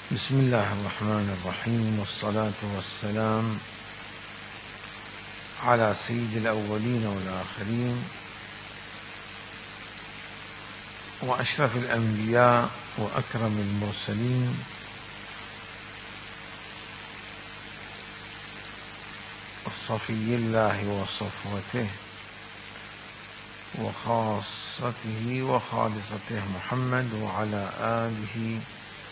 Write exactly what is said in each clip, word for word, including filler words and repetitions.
بسم الله الرحمن الرحيم، والصلاة والسلام على سيد الأولين والآخرين وأشرف الأنبياء وأكرم المرسلين صفي الله وصفوته وخاصته وخالصته محمد وعلى آله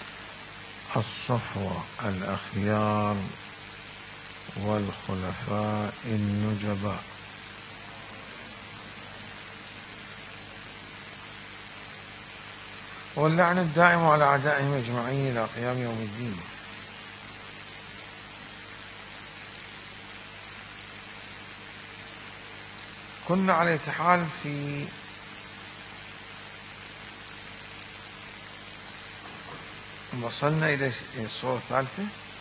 الصفوة الأخيار والخلفاء النجباء. واللعن الدائم على أعدائهم أجمعين إلى قيام يوم الدين. كنا على أية حال في وصلنا إلى الصورة الثالثة.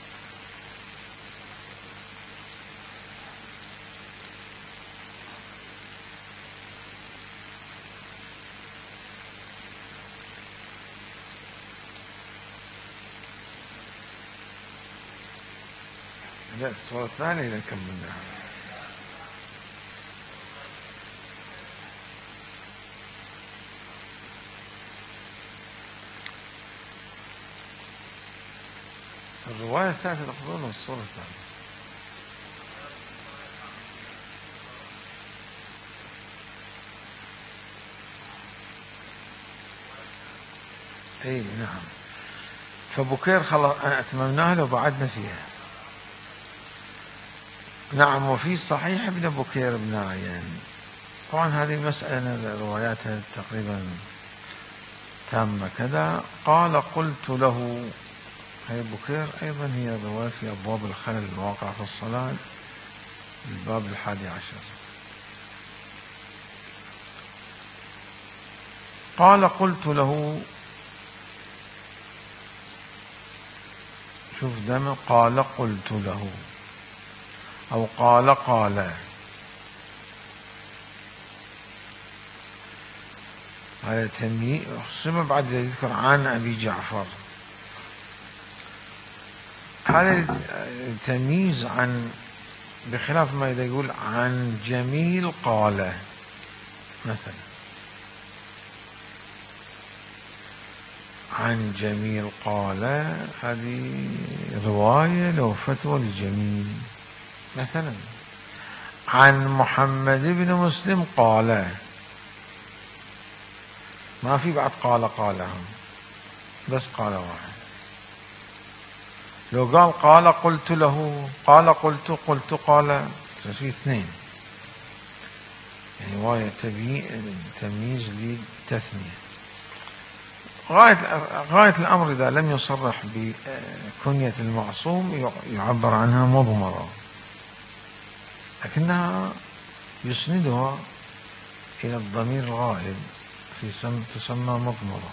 لا، الصورة الثانية إذا كملناها. الرواية الثالثة تقصدون الصورة الثانية؟ اي نعم. فبكير خلاص اتممناها لو بعدنا فيها. نعم. وفي صحيح ابن بكير بن عيان. طبعا هذه مسألة رواياتها تقريبا تامة كذا. قال قلت له، هي بكير أيضا هي رواية في أبواب الخلل الواقع في الصلاة، الباب الحادي عشر. قال قلت له، شوف دائما قال قلت له أو قال قال، هذا تمييز. ثم بعد يذكر عن أبي جعفر، هذا التمييز عن، بخلاف ما إذا يقول عن جميل قال مثلا، عن جميل قال هذه رواية لو فتوى لجميل. مثلا عن محمد بن مسلم قال، ما في بعد قال قالهم، بس قال واحد. لو قال قال قلت له، قال قلت قلت قال، في اثنين، يعني رواية تمييز للتثنية. غاية غاية الأمر إذا لم يصرح بكنية المعصوم يعبر عنها مضمرة، لكنها يسندها إلى الضمير الغائب في تسمى مضمرة.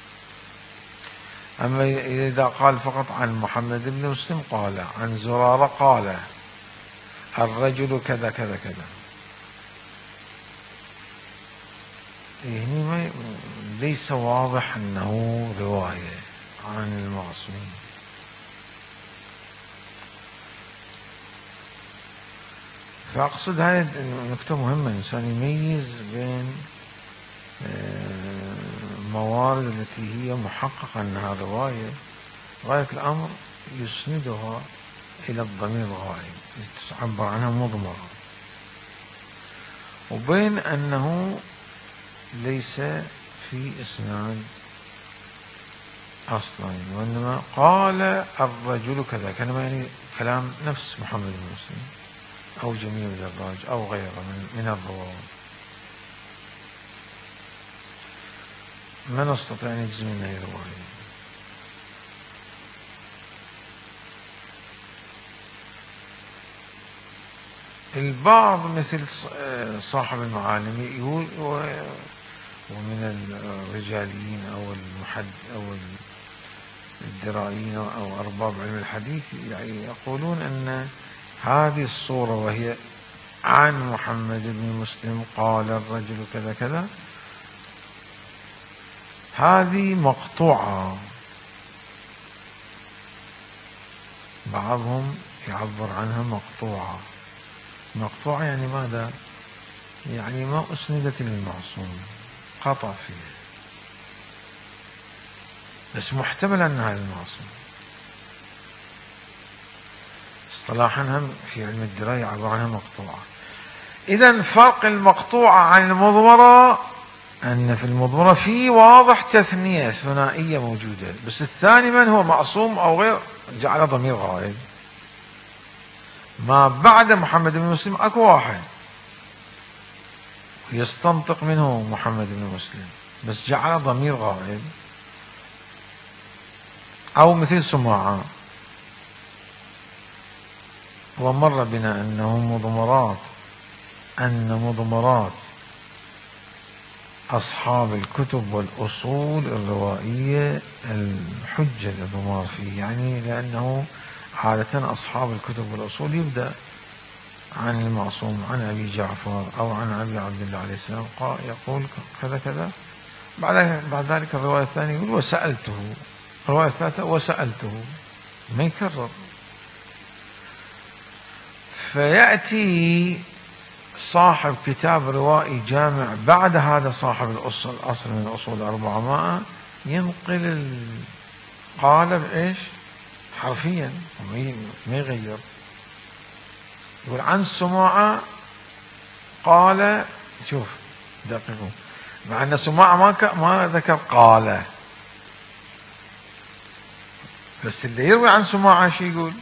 أما إذا قال فقط عن محمد بن مسلم قال، عن زرارة قال الرجل كذا كذا كذا، يعني ليس واضح أنه رواية عن المعصوم. فأقصد هذه نكتة مهمة، الإنسان يميز بين موارد التي هي محققة أنها رواية، غاية الأمر يسندها إلى الضمير الغائب تعبر عنها مضمرة، وبين أنه ليس في إسناد أصلا، وإنما قال الرجل كذا، كلمة يعني كلام نفس محمد بن مسلم أو جميع الدراج أو غيره من الرواة. ما نستطيع أن نجزم أنها رواية. البعض مثل صاحب المعالم يقول، ومن الرجاليين أو المحد أو الدرائيين أو أرباب علم الحديث يعني يقولون أن هذه الصورة وهي عن محمد بن مسلم قال الرجل كذا كذا، هذه مقطوعة بعضهم يعبر عنها مقطوعة. مقطوعة يعني ماذا؟ يعني ما أسندت للمعصوم، قطع فيها، بس محتمل أنها للمعصوم. اصطلاحا هم في علم الدراية يعبر عنها مقطوعة. إذن فرق المقطوعة عن المضمرة أن في المضمرة في واضح تثنية ثنائية موجودة، بس الثاني من هو معصوم أو غير جعل ضمير غائب. ما بعد محمد بن مسلم أكو واحد يستنطق منه محمد بن مسلم، بس جعل ضمير غائب. أو مثل سماعة، ومر بنا أنه مضمرات أن مضمرات أصحاب الكتب والأصول الروائية الحجة الإضمار فيه، يعني لأنه عادة أصحاب الكتب والأصول يبدأ عن المعصوم عن أبي جعفر أو عن أبي عبد الله عليه السلام يقول كذا كذا، بعد بعد ذلك الرواية الثانية يقول وسألته، الرواية الثالثة وسألته، ما يكرر. فيأتي صاحب كتاب روائي جامع بعد هذا صاحب الأصل الأصل من الأصول الأربعمائة ينقل القالب إيش حرفيا ما يغير. يقول عن سماعة قال، شوف دقيقوا، مع أن سماعة ما ما ذكر قال، بس اللي يروي عن سماعة شو يقول؟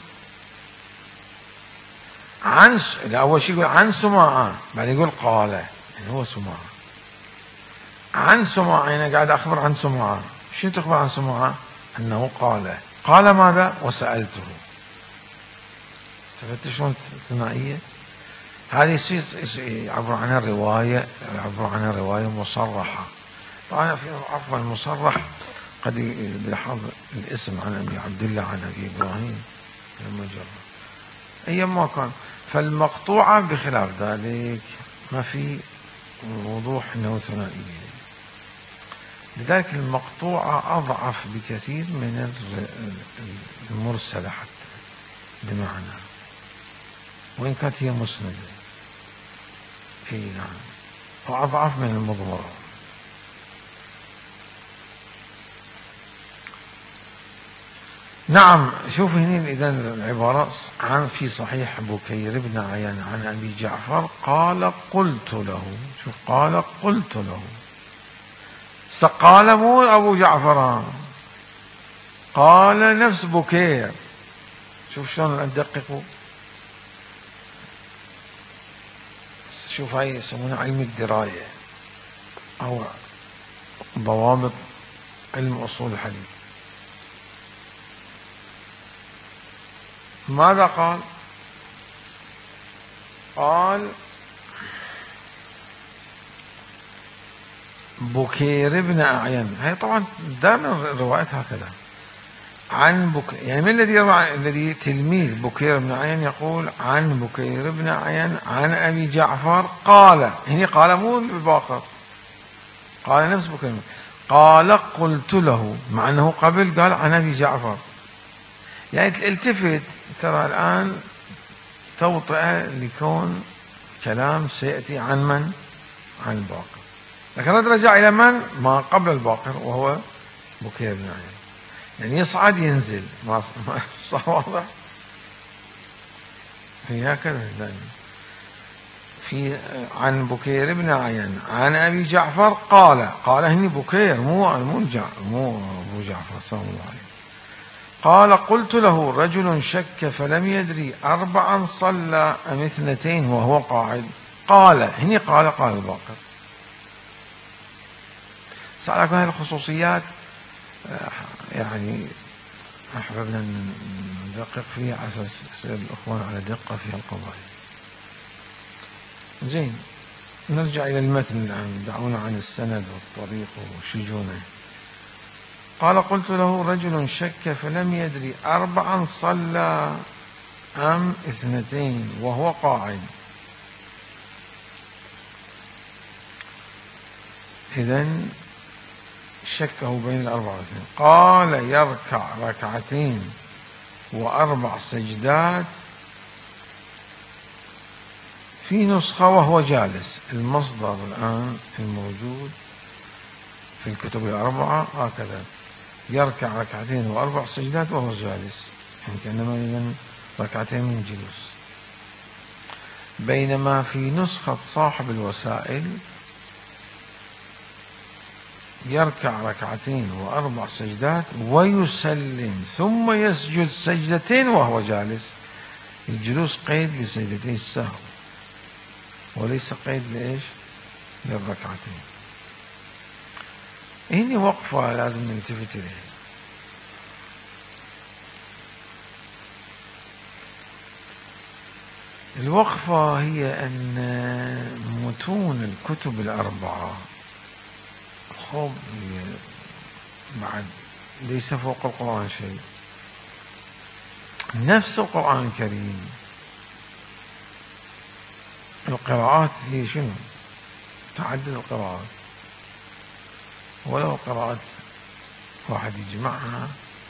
عن س... لا أول شيء يقول عن سماعة، بعدين يقول قال، يعني هو سماعة. عن سماعة يعني قاعد أخبر عن سماعة، شو تخبر عن سماعة؟ أنه قال. قال ماذا؟ وسألته. شفت شلون ثنائية؟ هذه يعبر عنها رواية، يعبر عنها رواية مصرحة. طبعا في عفوا المصرح قد يلاحظ الاسم عن أبي عبد الله عن أبي إبراهيم لما جرى أيما كان. فالمقطوعة بخلاف ذلك ما في وضوح أنه ثنائية، لذلك المقطوعة أضعف بكثير من المرسلة حتى بمعنى، وإن كانت هي مسندة. أي نعم، وأضعف من المضمرة. نعم. شوف هنا إذا العبارة عن في صحيح بكير بن عيان عن أبي جعفر قال قلت له، شوف قال قلت له، قال مو أبو جعفر، قال نفس بكير. شوف شلون ندققوا، شوف هاي يسمونها علم الدراية أو ضوابط علم أصول الحديث. ماذا قال؟ قال بكير بن أعين. هي طبعا دائما الروايات هكذا عن بكير، يعني من الذي يروى؟ الذي تلميذ بكير بن أعين يقول عن بكير بن أعين عن أبي جعفر قال. هنا قال مو الباقر، قال نفس بكير. قال قلت له، مع أنه قبل قال عن أبي جعفر. يعني التفت، ترى الآن توطئة لكون كلام سيأتي عن من؟ عن الباقر، لكن رجع إلى من؟ ما قبل الباقر وهو بكير بن عيان. يعني يصعد ينزل، ما صار واضح؟ هي هكذا دائما في عن بكير بن عيان عن أبي جعفر قال. قال هني بكير مو مو مو أبو جعفر سلام الله عليه. قال قلت له رجل شك فلم يدري أربعا صلى أم اثنتين وهو قاعد. قال هني قال قال الباقر. سألكم هذه الخصوصيات يعني أحببنا ندقق فيها على أساس يصير الأخوان على دقة في القضايا. زين، نرجع إلى المتن الآن، دعونا عن السند والطريق وشجونه. قال قلت له رجل شك فلم يدري أربعا صلى أم اثنتين وهو قاعد. إذن شكه بين الأربعة واثنين. قال يركع ركعتين وأربع سجدات في نسخة وهو جالس. المصدر الآن الموجود في الكتب الأربعة هكذا: يركع ركعتين وأربع سجدات وهو جالس، يعني كأنما إذن ركعتين من جلوس. بينما في نسخة صاحب الوسائل يركع ركعتين وأربع سجدات ويسلم ثم يسجد سجدتين وهو جالس. الجلوس قيد لسجدتين السهو وليس قيد لإيش؟ للركعتين. هنا وقفة لازم نلتفت إليها. الوقفة هي أن متون الكتب الأربعة خب بعد ليس فوق القرآن شيء، نفس القرآن الكريم. القراءات هي شنو؟ تعدد القراءات، ولو قراءة واحد يجمعها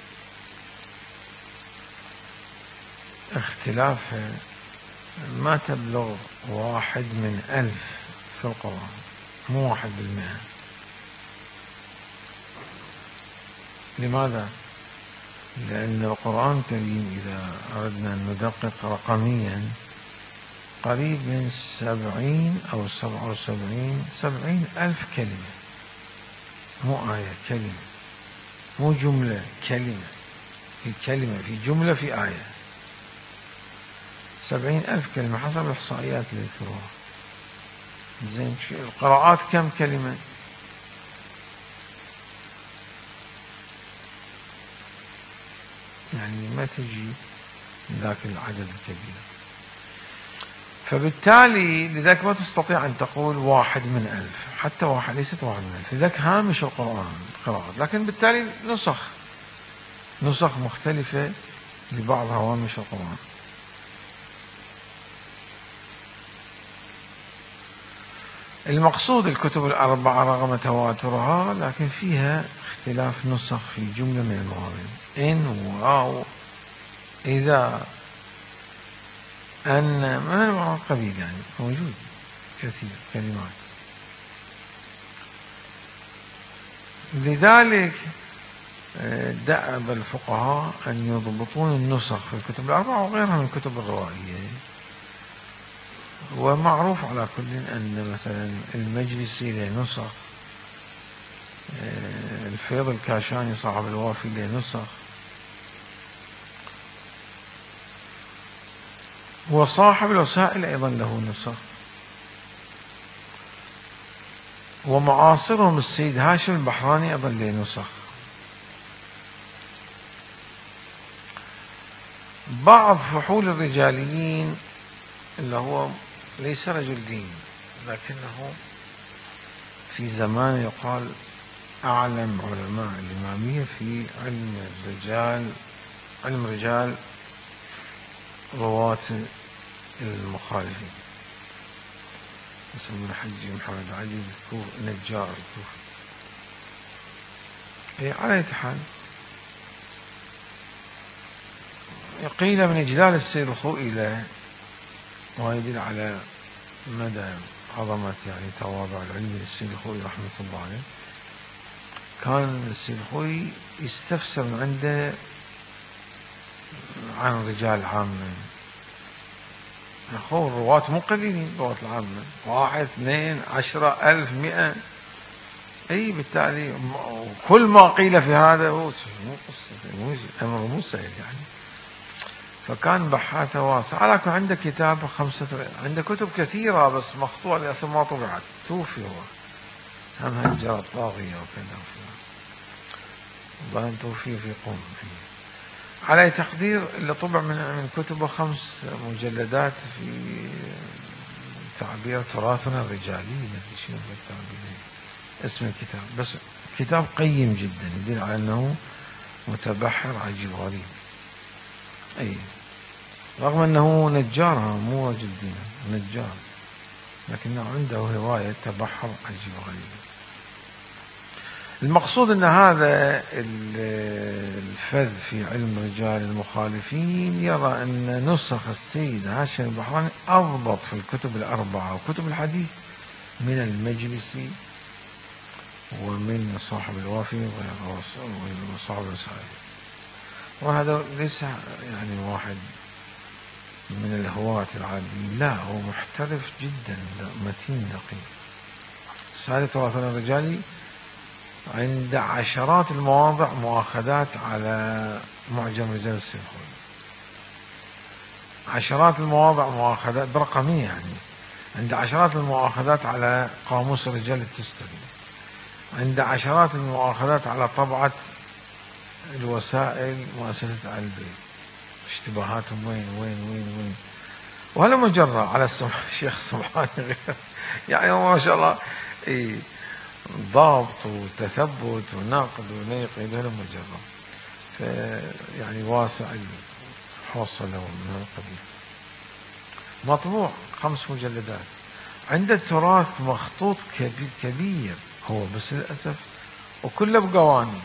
اختلافها ما تبلغ واحد من ألف في القرآن، مو واحد بالمئة. لماذا؟ لأن القرآن الكريم إذا أردنا أن ندقق رقميا قريب من سبعين أو سبعة وسبعين سبعين ألف كلمة، مو آية، كلمة، مو جملة، كلمة. في كلمة، في جملة، في آية. سبعين ألف كلمة حسب الإحصائيات اللي يذكروها. زين، القراءات كم كلمة؟ يعني ما تجي ذاك العدد الكبير. فبالتالي لذلك ما تستطيع أن تقول واحد من ألف، حتى واحد ليست واحد من ألف، لذلك هامش القرآن القراءات. لكن بالتالي نسخ نسخ مختلفة لبعض هوامش القرآن. المقصود الكتب الأربعة رغم تواترها لكن فيها اختلاف نسخ في جملة من المواضيع. إن واو إذا أن من المعنى القبيل، يعني موجود كثير كلمات. لذلك دأب الفقهاء أن يضبطون النسخ في الكتب الأربعة وغيرها من الكتب الروائية. ومعروف على كل أن مثلا المجلسي له نسخ، الفيض الكاشاني صاحب الوافي له نسخ، وصاحب الوسائل أيضا له نسخ، ومعاصرهم السيد هاشم البحراني أيضا له نسخ. بعض فحول الرجاليين اللي هو ليس رجل دين لكنه في زمان يقال أعلم علماء الإمامية في علم الرجال، علم رجال رواة المخالفين، اسمه الحج محمد علي نجار الكوفي. إيه، على أي حال قيل من إجلال السيد الخوئي له، ويدل على مدى عظمة يعني تواضع العلم للسيد الخوئي رحمة الله عليه. كان السيد الخوئي يستفسر من عنده عن الرجال عامة. أخوه الرواة مو قليلين، الرواة العامة واحد اثنين عشرة ألف مئة. أي بالتالي كل ما قيل في هذا هو مو قصة، أمر مو سهل يعني. فكان بحاثه واسع. على كل عنده كتاب خمسة، عنده كتب كثيرة بس مقطوعة لأسف ما طبعت، توفي هو، هم هجرة طاغية وكذا، ظن توفي في قوم. على تقدير اللي طبع من من كتبه خمس مجلدات في تعبير تراثنا الرجالي، ما شنو التعبير اسم الكتاب، بس كتاب قيم جدا يدل على أنه متبحر عجيب غريب. أي رغم أنه نجار، مو رجل دين، نجار، لكنه عنده هواية تبحر عجيب غريب. المقصود أن هذا فذ في علم رجال المخالفين يرى أن نسخ السيد هاشم البحراني أضبط في الكتب الأربعة وكتب الحديث من المجلسي ومن صاحب الوافي وصاحب الرسائل. وهذا ليس يعني واحد من الهواة العاديين، لا، هو محترف جدا، متين دقيق. سالي تراثنا الرجالي عند عشرات المواضع مؤاخذات على معجم رجال السيخوي، عشرات المواضع مؤاخذات برقمية، يعني عند عشرات المؤاخذات على قاموس الرجال التستري، عند عشرات المؤاخذات على طبعة الوسائل مؤسسة آل البيت، اشتباهاتهم وين وين وين وين وهلا مجرى على الشيخ سبحانه غير يعني ما شاء الله إيه ضابط وتثبت ونقد ونيقد هلا مجرى، يعني واسع الحوصلة من القبيل. مطبوع خمس مجلدات، عنده تراث مخطوط كبير كبير هو، بس للأسف وكله بقواني،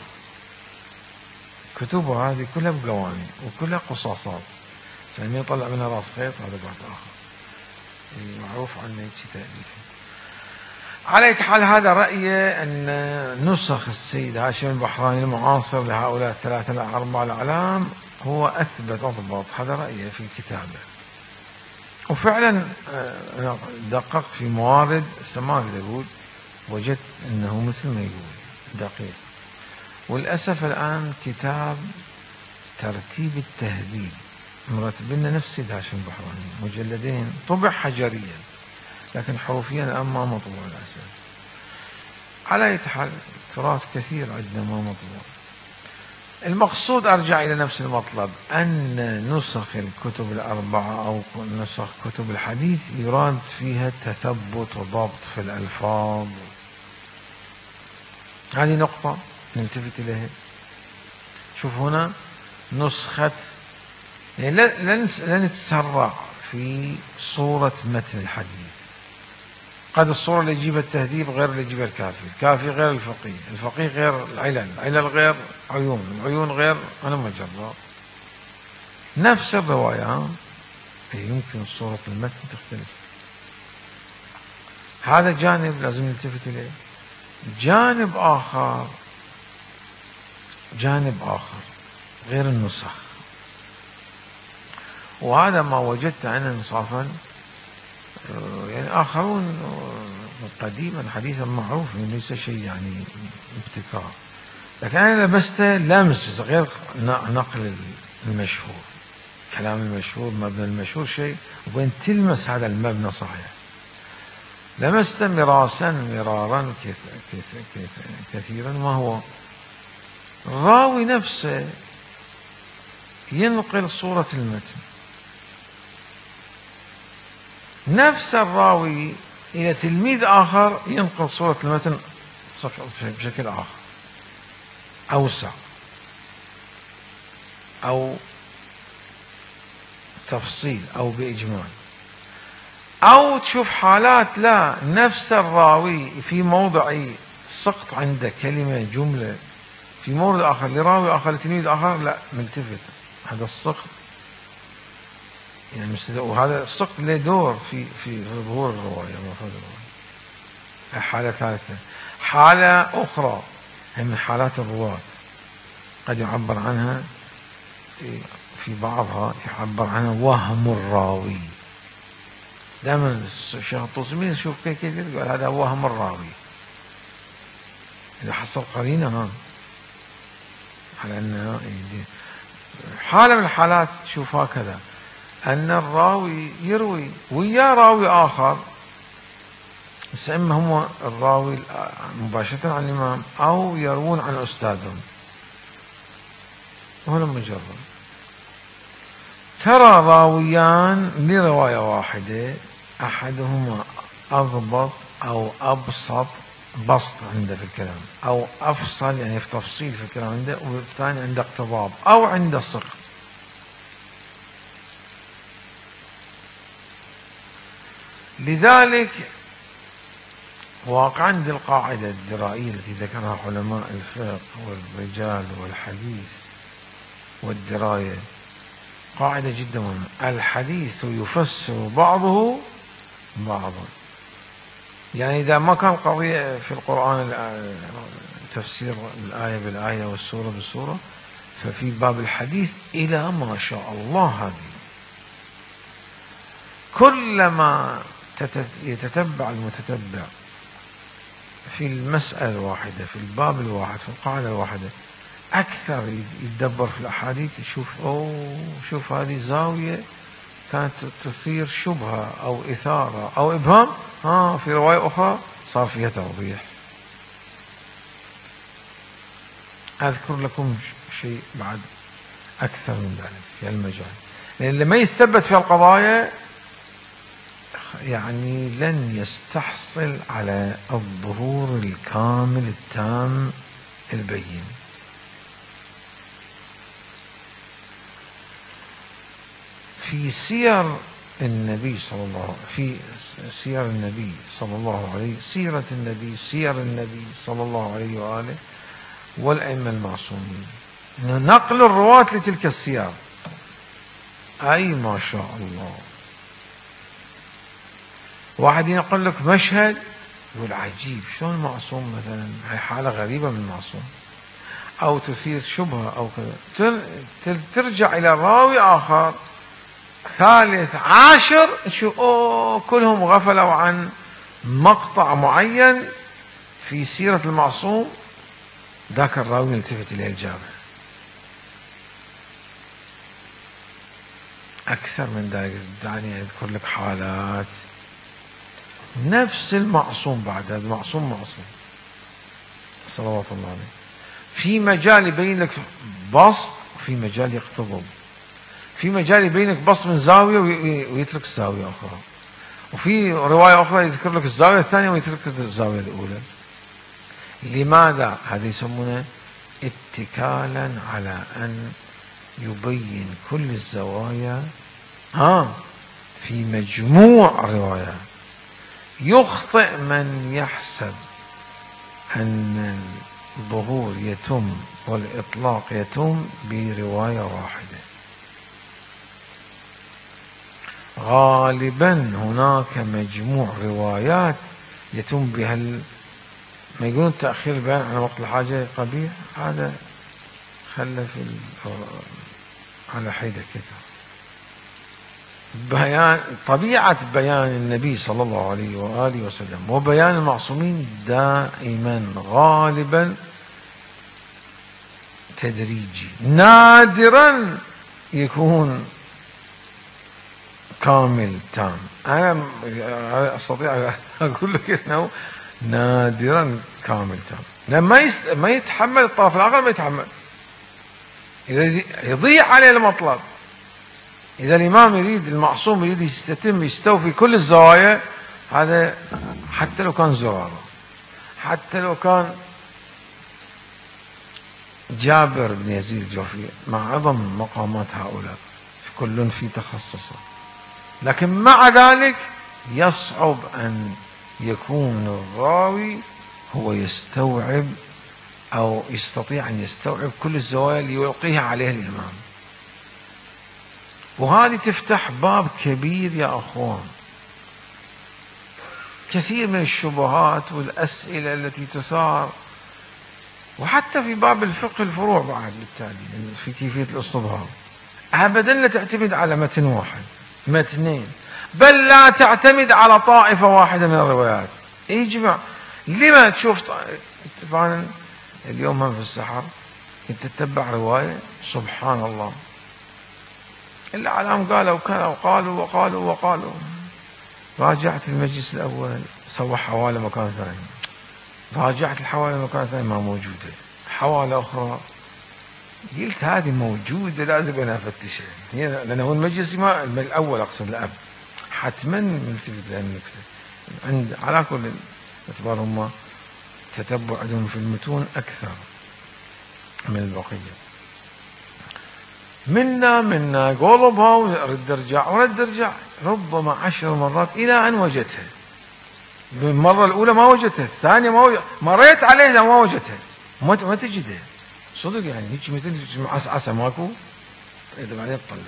كتبه هذه كلها بقواني وكلها قصاصات، سامي يطلع منها راس خيط، هذا بعد آخر معروف عنه شيء تأليفي. على أي حال هذا رأيه أن نسخ السيد هاشم البحراني المعاصر لهؤلاء الثلاثة الأربعة الأعلام هو أثبت أضبط، هذا رأيه في كتابه. وفعلا دققت في موارد السماوي يقول، وجدت أنه مثل ما يقول دقيق. والأسف الآن كتاب ترتيب التهذيب مرتبنا نفس سيد هاشم البحراني، مجلدين، طبع حجريا لكن حروفيا الآن ما مطبوع للأسف. على أي حال تراث كثير عندنا ما مطبوع. المقصود أرجع إلى نفس المطلب، أن نسخ الكتب الأربعة أو نسخ كتب الحديث يراد فيها تثبت وضبط في الألفاظ. هذه نقطة نلتفت إليها. شوف هنا نسخة، يعني لا نتسرع في صورة متن الحديث. قد الصورة اللي يجيبها التهذيب غير اللي يجيبها الكافي، الكافي غير الفقيه، الفقيه غير العلل، العلل غير عيون، العيون غير أنا مجرد. نفس الرواية يمكن صورة المتن تختلف. هذا جانب لازم نلتفت إليه. جانب آخر جانب آخر غير النسخ، وهذا ما وجدت عنه انصافا، يعني آخرون قديما حديثا معروف ليس شيء يعني ابتكار، لكن أنا لمسته لمس غير نقل المشهور، كلام المشهور، مبنى المشهور شيء، وبين تلمس هذا المبنى صحيح. لمست مراسا مرارا كثيرا، ما هو الراوي نفسه ينقل صورة المتن، نفس الراوي إلى تلميذ آخر ينقل صورة المتن بشكل آخر أوسع أو تفصيل أو بإجمال. أو تشوف حالات لا، نفس الراوي في موضع سقط عنده كلمة جملة، في مورد آخر لراوي آخر لتلميذ آخر لا ملتفت، هذا السقط يعني، وهذا السقط له دور في في ظهور الرواية ومفاد الرواية. حالة ثالثة، حالة أخرى هي من حالات الرواة، قد يعبر عنها في بعضها يعبر عنها وهم الراوي. دائما الشيخ الطوسي يشوف كيف يقول هذا وهم الراوي، إذا حصل قرينة ها على أنها حالة من الحالات. تشوف هكذا أن الراوي يروي ويا راوي آخر، إما هم الراوي مباشرة عن الإمام أو يروون عن أستاذهم، وهنا مجرد ترى راويان لرواية واحدة، أحدهما أضبط أو أبسط بسط عنده في الكلام، أو أفصل يعني في تفصيل في الكلام عنده، والثاني عنده اقتضاب أو عنده سقط. لذلك واقعا دي القاعدة الدرائية التي ذكرها علماء الفقه والرجال والحديث، والدراية. قاعدة جدا مهمة، الحديث يفسر بعضه بعضا. يعني إذا ما كان قضية في القرآن تفسير الآية بالآية والسورة بالسورة، ففي باب الحديث إلى ما شاء الله هذه كلما يتتبع المتتبع في المسألة الواحدة في الباب الواحد في القاعدة الواحدة أكثر يتدبر في الأحاديث، يشوف أوه شوف هذه زاوية كانت تثير شبهة أو إثارة أو إبهام، ها في رواية أخرى صار فيها توضيح. أذكر لكم شيء بعد أكثر من ذلك في المجال، لأن اللي ما يثبت في القضايا يعني لن يستحصل على الظهور الكامل التام البين. في سير النبي صلى الله عليه في سير النبي صلى الله عليه سيرة النبي سير النبي صلى الله عليه وآله والأئمة المعصومين، نقل الرواة لتلك السير، أي ما شاء الله. واحد ينقل لك مشهد يقول عجيب شلون معصوم مثلا، هي حالة غريبة من المعصوم، أو تثير شبهة أو كذا، ترجع إلى راوي آخر ثالث عاشر تشوف أوه كلهم غفلوا عن مقطع معين في سيرة المعصوم، ذاك الراوي يلتفت إليه الجامع. أكثر من ذلك دعني أذكر لك حالات نفس المعصوم، بعد هذا المعصوم معصوم صلوات الله عليه، في مجال يبين لك بسط وفي مجال يقتضب، في مجال يبين لك بسط من زاوية ويترك الزاوية أخرى، وفي رواية أخرى يذكر لك الزاوية الثانية ويترك الزاوية الأولى. لماذا؟ هذا يسمونه اتكالا على أن يبين كل الزوايا ها في مجموع الروايات. يخطئ من يحسب أن الظهور يتم والإطلاق يتم برواية واحدة. غالبا هناك مجموع روايات يتم بها ما يقولون تأخير البيان على وقت الحاجة قبيح، هذا خلى في على حيدة كتاب. بيان طبيعة بيان النبي صلى الله عليه وآله وسلم وبيان المعصومين دائما غالبا تدريجي، نادرا يكون كامل تام. أنا أستطيع أقول لك أنه نادرا كامل تام، لما يس... ما يتحمل الطرف الآخر، ما يتحمل، إذا يضيع عليه المطلب. إذا الإمام يريد المعصوم يريد يستتم يستوفي كل الزوايا، هذا حتى لو كان زرارة، حتى لو كان جابر بن يزيد الجوفي مع عظم مقامات هؤلاء كل في تخصصه، لكن مع ذلك يصعب أن يكون الراوي هو يستوعب أو يستطيع أن يستوعب كل الزوايا اللي يلقيها عليه الإمام. وهذه تفتح باب كبير يا أخوان، كثير من الشبهات والأسئلة التي تثار، وحتى في باب الفقه الفروع بعد بالتالي في كيفية الاستظهار. أبدا لا تعتمد على متن واحد متنين، بل لا تعتمد على طائفة واحدة من الروايات. يجمع لما تشوف طبعا اليوم هم في السحر انت تتبع رواية سبحان الله الأعلام قالوا وكانوا وقالوا وقالوا وقالوا، راجعت المجلس الأول سوى حوالي مكان ثاني، راجعت الحوالي مكان ثاني ما موجودة، حوالي أخرى قلت هذه موجودة لازم أنا أفتشها، لأن هو المجلس ما الأول أقصد الأب حتما نلتفت لها النكتة. عند على كل اعتبار هم تتبع عندهم في المتون أكثر من البقية. منا منا قلبها ورد ارجع ورد ارجع ربما عشر مرات إلى أن وجدتها. بالمرة الأولى ما وجدتها، الثانية ما وجدتها، مريت عليها ما وجدتها، ما تجدها صدق يعني هيك مثل عسعسة ماكو، إذا بعدين تطلع.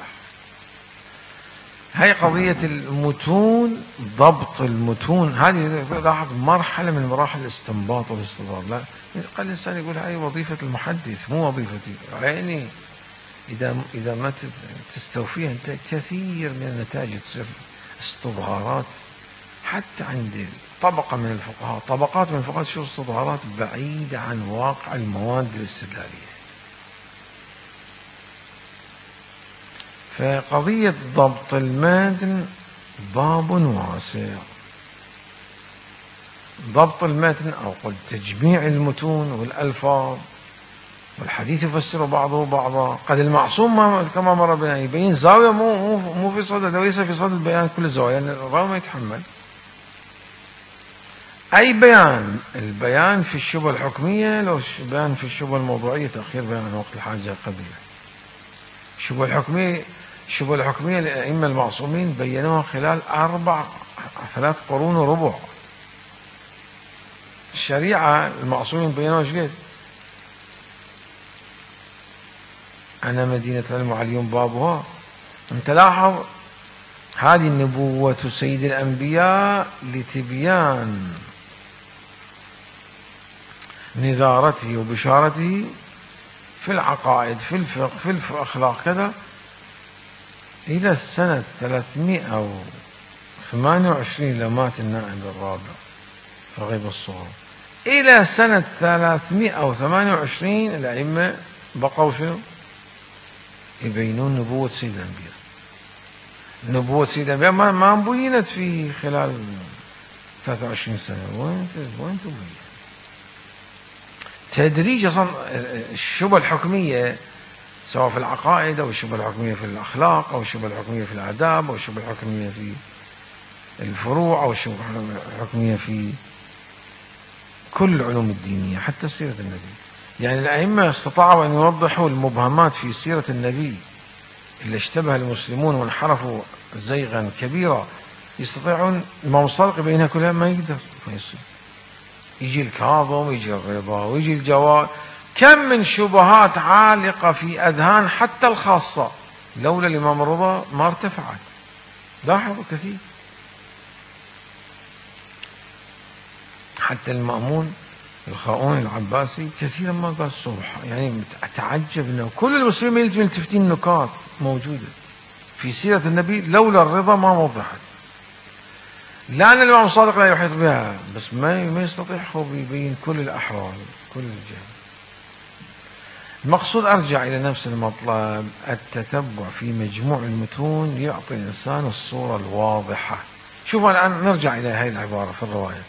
هاي قضية المتون، ضبط المتون، هذه لاحظ مرحلة من مراحل الاستنباط والاستدلال. لا قال الإنسان يقول هاي وظيفة المحدث مو وظيفتي، يعني إذا إذا ما تستوفيها أنت كثير من النتائج تصير استظهارات حتى عند طبقة من الفقهاء، طبقات من الفقهاء تصير استظهارات بعيدة عن واقع المواد الاستدلالية. فقضية ضبط المتن باب واسع. ضبط المتن أو قل تجميع المتون والألفاظ، والحديث يفسر بعضه بعضا. قد المعصوم كما مر بنا يبين زاوية مو مو في صدد، وليس في صدد بيان كل الزوايا، لأن الراوي ما يتحمل أي بيان. البيان في الشبهة الحكمية، لو بيان في الشبهة الموضوعية تأخير بيان وقت الحاجة قبيلة. الشبهة الحكمية الشبهة الحكمية الأئمة المعصومين بينوها خلال أربع ثلاث قرون وربع. الشريعة المعصومين بينوها ايش قد؟ أنا مدينة العلم وعليهم بابها. أنت لاحظ هذه النبوة سيد الأنبياء لتبيان نذارته وبشارته في العقائد، في الفقه، في الأخلاق كذا، إلى السنة ثلاثمائة وثمانية وعشرين لمات النائب الرابع في غيب الصغر. إلى سنة ثلاثمائة وثمانية وعشرين الأئمة بقوا شنو؟ يبينون نبوة سيد الأنبياء. نبوة سيد الأنبياء ما ما بينت في خلال ثلاثة وعشرين سنة. وين وين تبين؟ تدريج أصلا الشبهة الحكمية سواء في العقائد أو الشبهة الحكمية في الأخلاق أو الشبهة الحكمية في الآداب أو الشبهة الحكمية في الفروع أو الشبهة الحكمية في كل العلوم الدينية حتى سيرة النبي. يعني الأئمة استطاعوا أن يوضحوا المبهمات في سيرة النبي اللي اشتبه المسلمون وانحرفوا زيغا كبيرا، يستطيعون الإمام الصادق بينها كلها ما يقدر فيصير. يجي الكاظم، يجي الرضا، ويجي الجواد. كم من شبهات عالقة في أذهان حتى الخاصة لولا الإمام الرضا ما ارتفعت. لاحظوا كثير. حتى المأمون الخاؤون العباسي كثيرا ما قال الصبح، يعني أتعجب أنه كل المسلمين ملتفتين نكات موجودة في سيرة النبي لولا الرضا ما وضحت. لأن الإمام الصادق لا يحيط بها، بس ما ما يستطيع هو يبين كل الأحوال كل الجهات. المقصود أرجع إلى نفس المطلب، التتبع في مجموع المتون يعطي الإنسان الصورة الواضحة. شوفوا الآن نرجع إلى هذه العبارة في الرواية: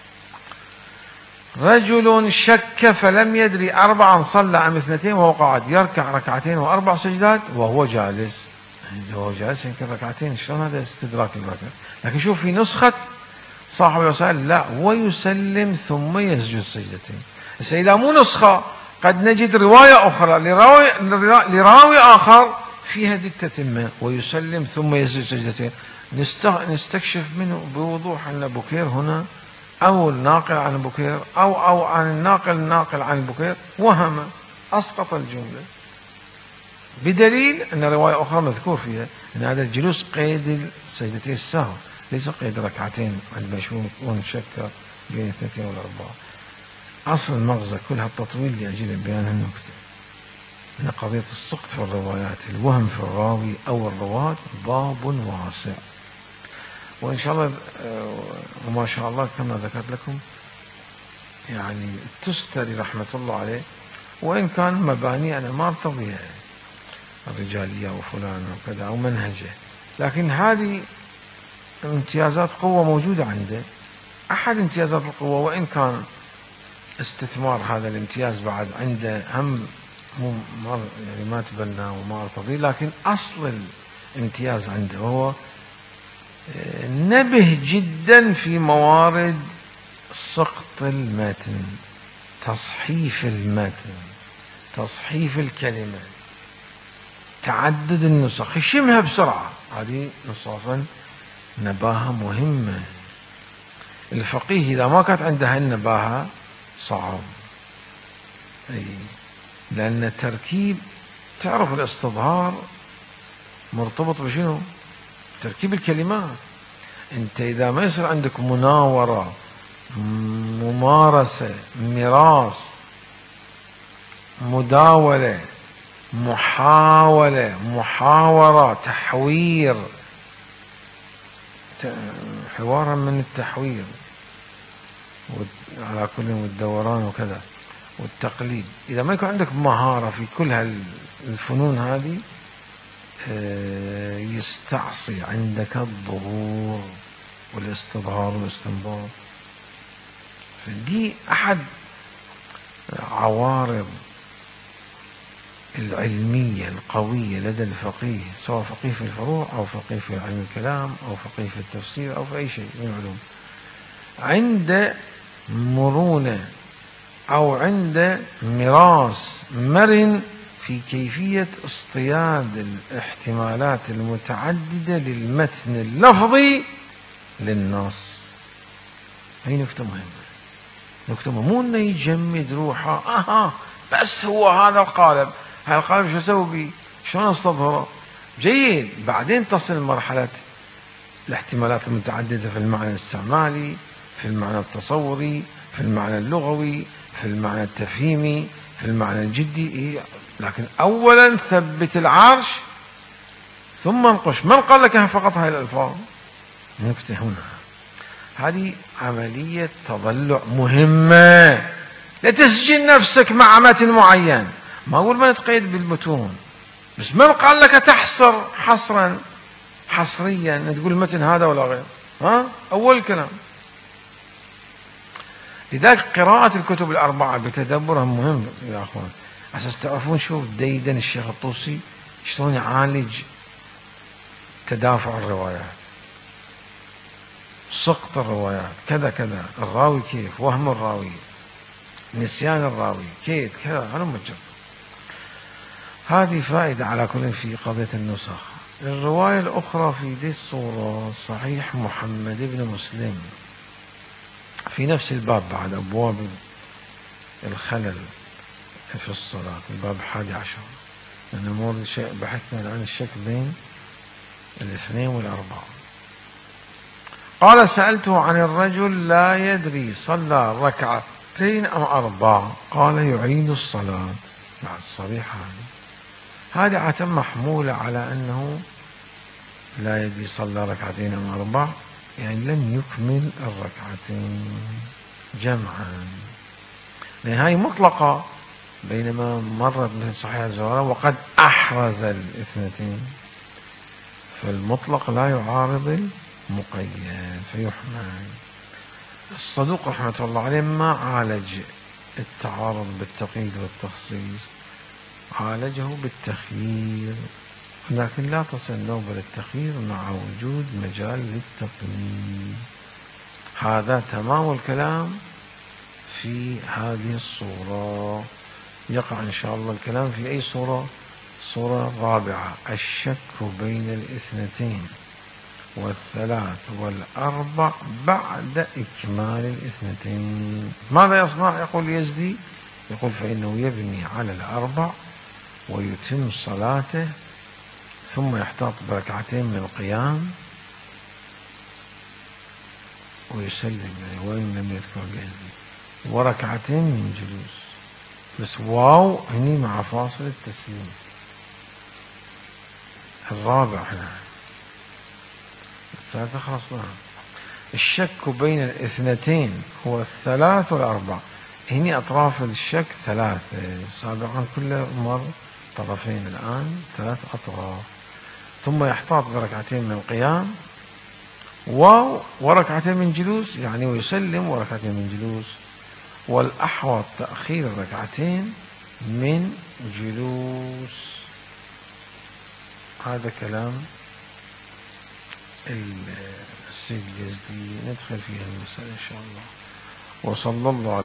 رجل شك فلم يدري أربعا صلى أم اثنتين وهو قاعد، يركع ركعتين وأربع سجدات وهو جالس. وهو جالس يمكن ركعتين، شلون هذا استدراك الركعة؟ لكن شوف في نسخة صاحب الوسائل لا، ويسلم ثم يسجد سجدتين. بس إذا مو نسخة قد نجد رواية أخرى لراوي, لراوي آخر فيها ذي التتمة، ويسلم ثم يسجد سجدتين. نستكشف منه بوضوح أن بكير هنا أو الناقل عن بكير أو أو عن الناقل الناقل عن بكير وهم أسقط الجملة، بدليل أن رواية أخرى مذكور فيها أن هذا الجلوس قيد سجدتي السهو، ليس قيد ركعتين عندما يكون شك بين اثنتين والأربعة. أصل المغزى كل هالتطويل لأجل بيان النكتة أن قضية السقط في الروايات، الوهم في الراوي أو الرواة باب واسع. وإن شاء الله وما شاء الله كما ذكرت لكم يعني التستري رحمة الله عليه، وإن كان مباني أنا ما ارتضيها الرجالية وفلان وكذا أو منهجه، لكن هذه امتيازات قوة موجودة عنده. أحد امتيازات القوة، وإن كان استثمار هذا الامتياز بعد عنده هم يعني ما تبناه وما ارتضيه، لكن أصل الامتياز عنده وهو نبه جدا في موارد سقط المتن، تصحيف المتن، تصحيف الكلمة، تعدد النسخ، يشمها بسرعة. هذه نصوصا نباهة مهمة. الفقيه إذا ما كانت عنده النباهة صعب. أي لأن التركيب تعرف الاستظهار مرتبط بشنو؟ تركيب الكلمات. أنت إذا ما يصير عندك مناورة، ممارسة، ميراث، مداولة، محاولة، محاورة، تحوير، حوارا من التحوير على كل والدوران وكذا والتقليد، إذا ما يكون عندك مهارة في كل هالفنون هذه يستعصي عندك الظهور والاستظهار والاستنباط. فدي أحد عوارض العلمية القوية لدى الفقيه، سواء فقيه في الفروع أو فقيه في علم الكلام أو فقيه في التفسير أو في أي شيء من العلوم، عند مرونة أو عند ميراث مرن في كيفية اصطياد الاحتمالات المتعددة للمتن اللفظي للنص. هي نكتة مهمة، نكتة مهمة، مو انه يجمد روحه اها بس هو هذا القالب، هذا القالب شو اسوي بيه؟ شلون استظهره؟ جيد، بعدين تصل مرحلة الاحتمالات المتعددة في المعنى الاستعمالي، في المعنى التصوري، في المعنى اللغوي، في المعنى التفهيمي، في المعنى الجدي. لكن أولا ثبت العرش ثم انقش. من قال لك فقط هاي الألفاظ؟ نكتة هنا، هذه عملية تضلع مهمة لتسجيل نفسك مع متن معين. ما أقول ما نتقيد بالمتون، بس من قال لك تحصر حصرا حصريا تقول المتن هذا ولا غير؟ ها أول كلام. لذلك قراءة الكتب الأربعة بتدبرها مهم يا أخوان، أساس تعرفون شوف ديدن الشيخ الطوسي شلون يعالج تدافع الروايات، سقط الروايات، كذا كذا، الراوي كيف، وهم الراوي، نسيان الراوي كيف كذا. أنا مجرد هذه فائدة على كل في قضية النسخ. الرواية الأخرى في دي الصورة صحيح محمد بن مسلم في نفس الباب بعد أبواب الخلل في الصلاة، الباب الحادي عشر، لأن مورد شيء بحثنا عن الشك بين الاثنين والأربعة. قال سألته عن الرجل لا يدري صلى ركعتين أم أربع، قال يعيد الصلاة. بعد صريحة هذه هذه عادة محمولة على أنه لا يدري صلى ركعتين أم أربع، يعني لم يكمل الركعتين جمعا، لأن هاي مطلقة، بينما مرت من صحيح الزهراء وقد أحرز الاثنتين، فالمطلق لا يعارض المقيد فيحمل. الصدوق رحمة الله عليه ما عالج التعارض بالتقييد والتخصيص، عالجه بالتخيير، لكن لا تصل نوبة للتخيير مع وجود مجال للتقييد. هذا تمام الكلام في هذه الصورة. يقع إن شاء الله الكلام في أي صورة؟ صورة رابعة، الشك بين الاثنتين والثلاث والأربع بعد إكمال الاثنتين. ماذا يصنع؟ يقول يزدي، يقول فإنه يبني على الأربع ويتم صلاته ثم يحتاط بركعتين من القيام ويسلم، يعني وين لم يذكر يزدي، وركعتين من جلوس، بس واو هني مع فاصل التسليم. الرابع هنا الثالثة خلصناها. الشك بين الاثنتين هو الثلاث والأربع، هني أطراف الشك ثلاث، سابقا كل مر طرفين، الآن ثلاث أطراف. ثم يحتاط بركعتين من القيام واو وركعتين من جلوس، يعني ويسلم وركعتين من جلوس، والأحوط تأخير الركعتين من جلوس. هذا كلام السيد اليزدي، ندخل فيها المسألة إن شاء الله. وصلى الله